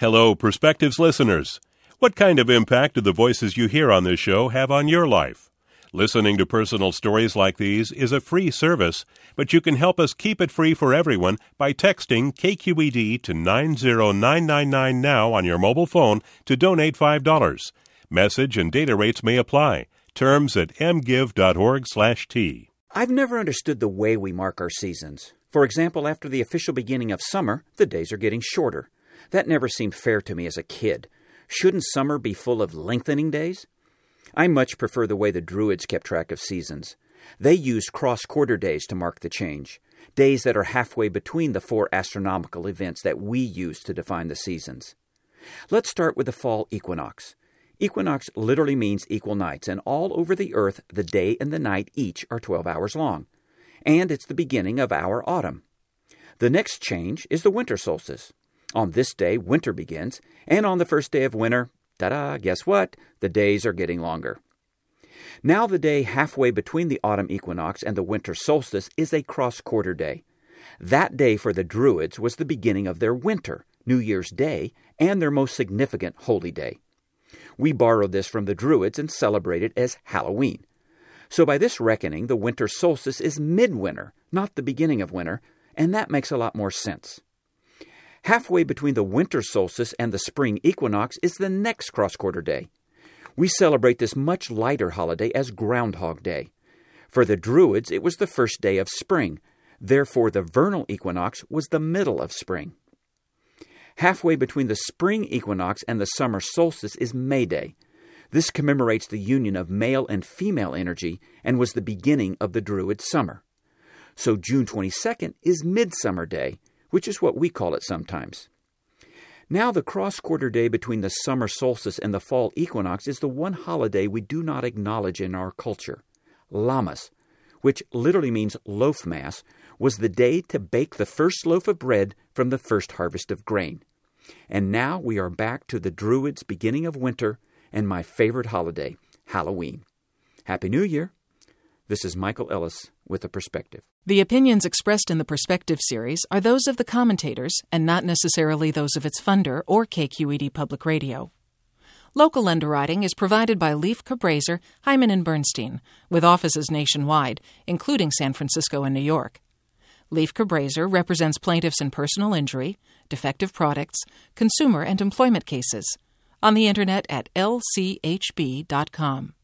Hello, Perspectives listeners. What kind of impact do the voices you hear on this show have on your life? Listening to personal stories like these is a free service, but you can help us keep it free for everyone by texting KQED to 90999 now on your mobile phone to donate $5. Message and data rates may apply. Terms at mgive.org/T. I've never understood the way we mark our seasons. For example, after the official beginning of summer, the days are getting shorter. That never seemed fair to me as a kid. Shouldn't summer be full of lengthening days? I much prefer the way the Druids kept track of seasons. They used cross-quarter days to mark the change, days that are halfway between the four astronomical events that we use to define the seasons. Let's start with the fall equinox. Equinox literally means equal nights, and all over the earth, the day and the night each are 12 hours long. And it's the beginning of our autumn. The next change is the winter solstice. On this day, winter begins, and on the first day of winter, ta-da, guess what? The days are getting longer. Now the day halfway between the autumn equinox and the winter solstice is a cross-quarter day. That day for the Druids was the beginning of their winter, New Year's Day, and their most significant holy day. We borrowed this from the Druids and celebrate it as Halloween. So by this reckoning, the winter solstice is midwinter, not the beginning of winter, and that makes a lot more sense. Halfway between the winter solstice and the spring equinox is the next cross-quarter day. We celebrate this much lighter holiday as Groundhog Day. For the Druids, it was the first day of spring. Therefore, the vernal equinox was the middle of spring. Halfway between the spring equinox and the summer solstice is May Day. This commemorates the union of male and female energy and was the beginning of the Druid summer. So June 22nd is Midsummer Day, which is what we call it sometimes. Now the cross-quarter day between the summer solstice and the fall equinox is the one holiday we do not acknowledge in our culture. Lammas, which literally means loaf mass, was the day to bake the first loaf of bread from the first harvest of grain. And now we are back to the Druids' beginning of winter and my favorite holiday, Halloween. Happy New Year! This is Michael Ellis with The Perspective. The opinions expressed in the Perspective series are those of the commentators and not necessarily those of its funder or KQED Public Radio. Local underwriting is provided by Leif Cabraser, Hyman & Bernstein, with offices nationwide, including San Francisco and New York. Leif Cabraser represents plaintiffs in personal injury, defective products, consumer and employment cases. On the Internet at lchb.com.